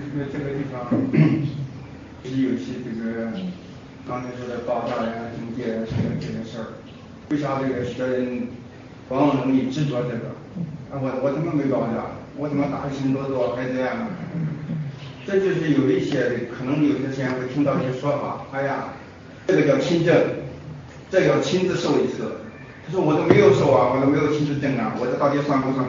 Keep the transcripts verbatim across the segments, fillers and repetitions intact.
个这个地方是有些这个刚才说的爆炸呀、中介啊这个这个事儿，为啥这个学人往往容易执着这个？啊，我我怎么没爆炸？我怎么大心多多还这样？这就是有一些可能有些人会听到一些说法，哎呀，这个叫亲证，这个要亲自受一次。他说我都没有受啊，我都没有亲自证啊，我这到底算不算？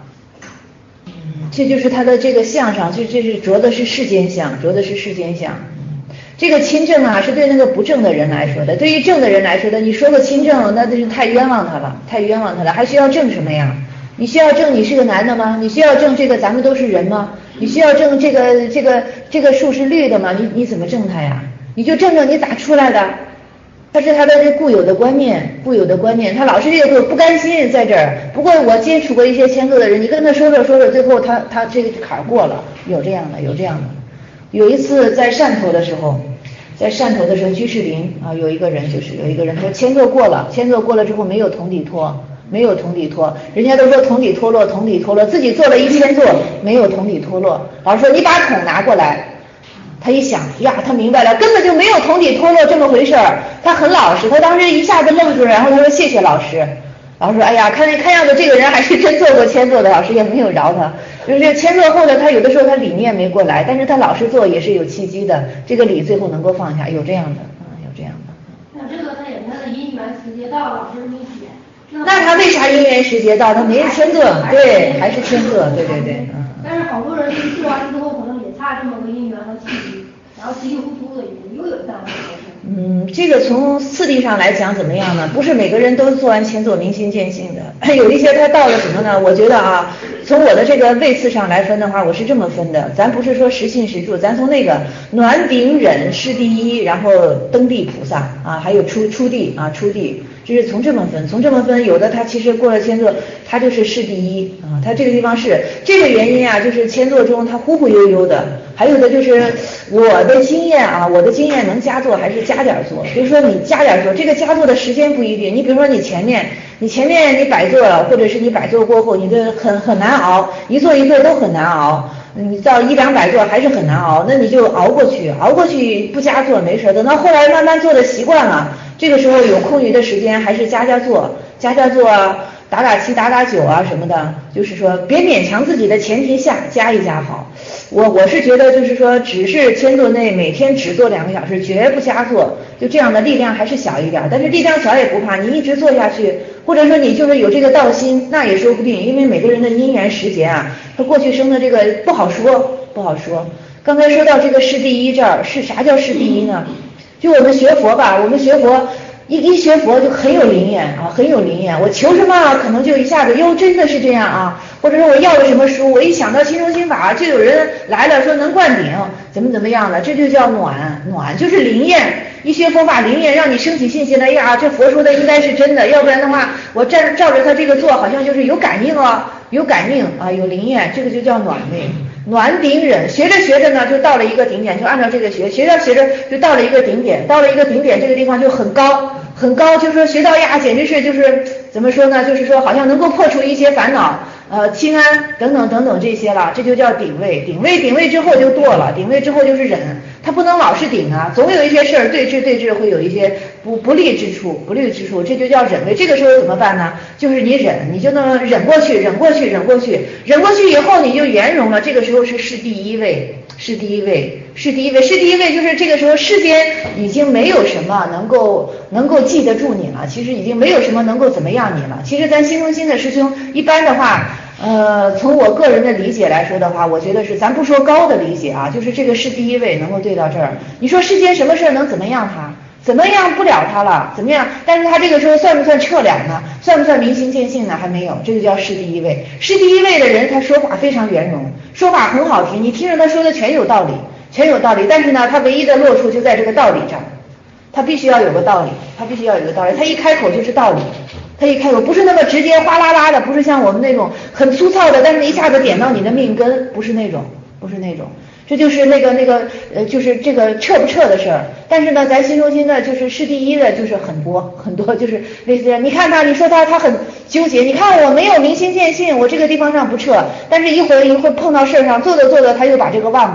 这就是他的这个相上，这这是着的是世间相，着的是世间相。这个亲证啊，是对那个不正的人来说的，对于正的人来说的，你说个亲证，那就是太冤枉他了，太冤枉他了，还需要证什么呀？你需要证你是个男的吗？你需要证这个咱们都是人吗？你需要证这个这个这个树是绿的吗？你你怎么证它呀？你就证证你咋出来的？他是他的这固有的观念，固有的观念，他老是这个不甘心在这儿。不过我接触过一些签字的人，你跟他说说说说，最后他他这个坎儿过了，有这样的，有这样的。有一次在汕头的时候，在汕头的时候，居士林啊，有一个人就是有一个人，他签字过了，签字过了之后没有同底托，没有同底托，人家都说同底脱落，同底脱落，自己做了一签字没有同底脱落，老师说你把桶拿过来。他一想呀，他明白了，根本就没有同底脱落这么回事儿。他很老实，他当时一下子愣住了，然后他说谢谢老师。老师说哎呀，看看样子这个人还是真做过签字的，老师也没有饶他。就是签字后的他有的时候他理念没过来，但是他老实做也是有契机的，这个理最后能够放下，有这样的啊，有这样的。 那这个他也他的因缘时节到，老师没写。 那他为啥因缘时节到？他没签字，对，还是签字，对对对，嗯。 但是好多人做完之后可能也差这么个因缘和契机，然后稀里糊涂的又有这样的事。 嗯，这个从次第上来讲怎么样呢？不是每个人都做完签做明心见性的，有一些他到了什么呢？我觉得啊，从我的这个位次上来分的话，我是这么分的，咱不是说实信实住，咱从那个暖顶忍是第一，然后登地菩萨啊，还有出出地啊出地。就是从这么分，从这么分，有的他其实过了签座，他就是是第一啊，他这个地方是这个原因啊，就是签座中他忽忽悠悠的，还有的就是我的经验啊，我的经验能加座还是加点座，比如说你加点座，这个加座的时间不一定，你比如说你前面你前面你摆座了，或者是你摆座过后，你这很很难熬，一座一座都很难熬。你到一两百座还是很难熬，那你就熬过去，熬过去不加座没事，等到后来慢慢做的习惯了，这个时候有空余的时间还是加加座，加加座啊，打打七打打九啊什么的，就是说别勉强自己的前提下加一加好。我我是觉得就是说只是签座内每天只做两个小时，绝不加座，就这样的力量还是小一点，但是力量小也不怕，你一直做下去，或者说你就是有这个道心，那也说不定，因为每个人的因缘时节啊，他过去生的这个不好说，不好说。刚才说到这个是第一这儿，是啥叫是第一呢？就我们学佛吧，我们学佛一一学佛就很有灵验啊，很有灵验。我求什么可能就一下子哟，真的是这样啊，或者说我要了什么书，我一想到心中心法，就有人来了说能灌顶，怎么怎么样的，这就叫暖暖，就是灵验。一学佛法灵验，让你升起信心来，哎呀，这佛说的应该是真的，要不然的话，我站照着他这个做，好像就是有感应哦，有感应啊，有灵验，这个就叫暖位。暖顶忍，学着学着呢，就到了一个顶点，就按照这个学，学着学着就到了一个顶点，到了一个顶点，这个地方就很高很高，就说学到呀，简直是就是怎么说呢？就是说好像能够破除一些烦恼，呃，清安等等等等这些了，这就叫顶位。顶位顶位之后就堕了，顶位之后就是忍，他不能老是顶啊，总有一些事儿对峙对峙会有一些不不利之处，不利之处，这就叫忍位。这个时候怎么办呢？就是你忍，你就能忍过去，忍过去，忍过去，忍过去以后你就圆融了。这个时候是是第一位，是第一位，是第一位，是第一位，就是这个时候世间已经没有什么能够能够记得住你了，其实已经没有什么能够怎么样你了。其实咱心中心的师兄一般的话。呃，从我个人的理解来说的话，我觉得是咱不说高的理解啊，就是这个是第一位能够对到这儿。你说世间什么事能怎么样他？怎么样不了他了？怎么样？但是他这个时候算不算彻了呢？算不算明心见性呢？还没有，这个叫是第一位。是第一位的人，他说法非常圆融，说法很好听，你听着他说的全有道理，全有道理。但是呢，他唯一的落处就在这个道理上，他必须要有个道理，他必须要有个道理，他一开口就是道理。他一开口不是那么直接哗啦啦的，不是像我们那种很粗糙的，但是一下子点到你的命根，不是那种，不是那种，这就是那个那个呃，就是这个彻不彻的事儿。但是呢，咱心中心的就是是第一的，就是很多很多，就是类似你看他，你说他他很纠结，你看我没有明心见性，我这个地方上不彻，但是一会儿一会儿碰到事儿上，做着做着他又把这个忘了。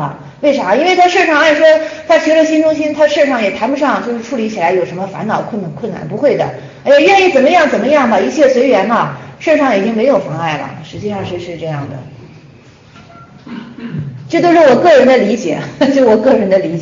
为啥？因为他事儿上按说他学了新中心，他事儿上也谈不上就是处理起来有什么烦恼困难困难，不会的。哎呀，愿意怎么样怎么样吧，一切随缘嘛，事儿上已经没有妨碍了，实际上是是这样的。这都是我个人的理解，这是我个人的理解。